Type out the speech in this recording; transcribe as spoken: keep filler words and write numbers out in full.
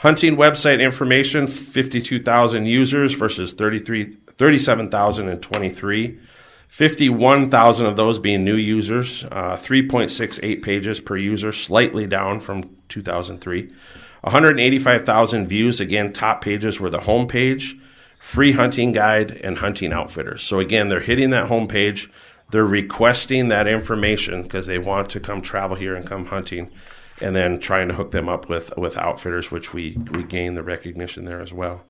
Hunting website information, fifty-two thousand users versus thirty-three, thirty-seven thousand twenty-three. fifty-one thousand of those being new users, uh, three point six eight pages per user, slightly down from two thousand three. one hundred eighty-five thousand views, again, top pages were the home page, free hunting guide, and hunting outfitters. So again, they're hitting that home page. They're requesting that information because they want to come travel here and come hunting, and then trying to hook them up with, with outfitters, which we, we gain the recognition there as well.